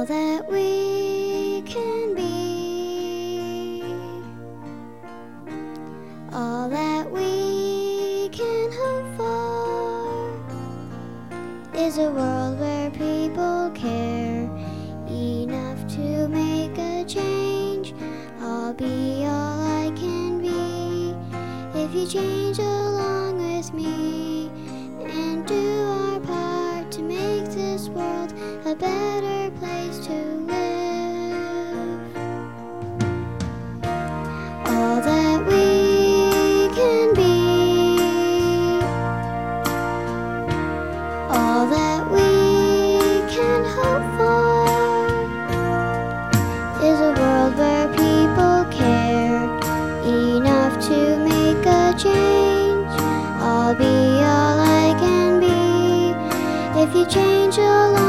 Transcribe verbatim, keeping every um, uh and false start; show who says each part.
Speaker 1: all that we can be, all that we can hope for, is a world where people care enough to make a change. I'll be all I can be if you change along with me and do our part to make this world a better place to live. All that we can be, all that we can hope for, is a world where people care enough to make a change. I'll be all I can be if you change along